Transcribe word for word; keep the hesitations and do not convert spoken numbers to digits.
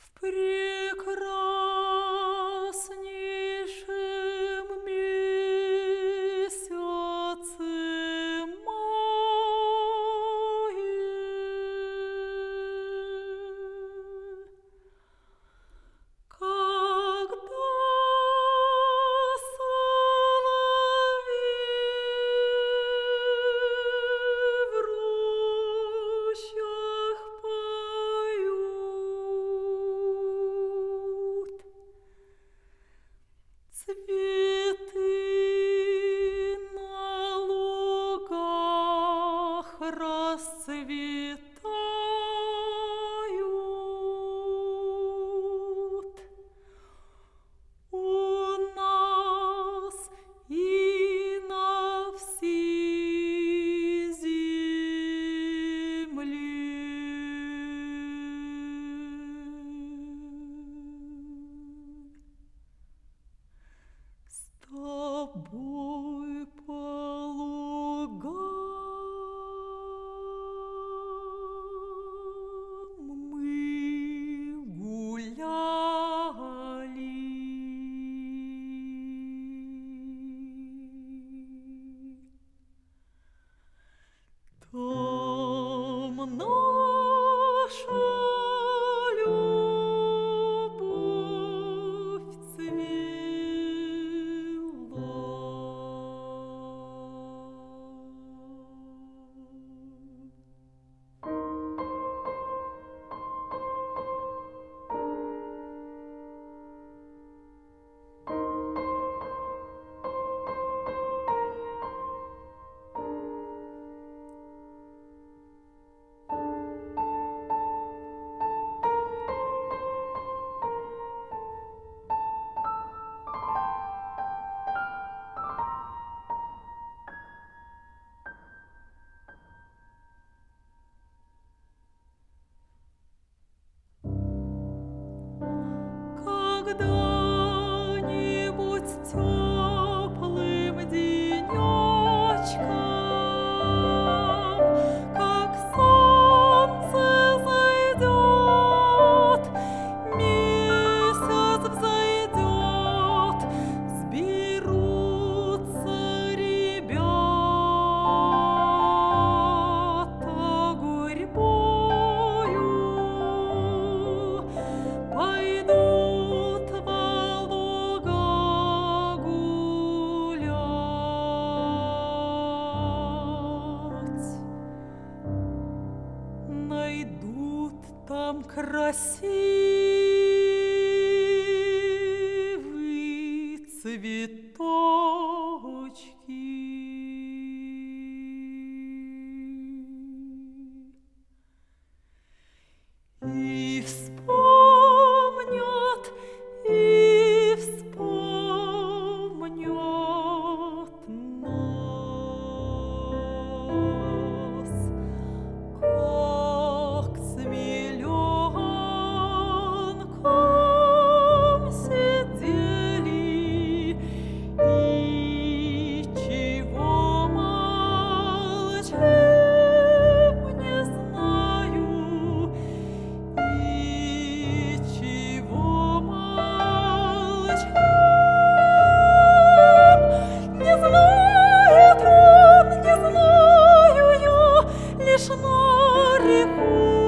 прекраснейшем месяце мае, когда соловьи в рощах поют, цветы на лугах расцветают. У нас и на всей земле. С тобой по лугам мы гуляли. Там наша любовь цвела. Когда-нибудь теплым денечком, как солнце зайдет, месяц взойдет, сберутся ребята гурьбою, пойдут во луга гулять. Найдут там красивые цветочки. И вспомнят, и вспомнят нас, как с миллионком сидели и чего молчим, не знаю, и чего молчим, не знает он, не знаю я, лишь на реку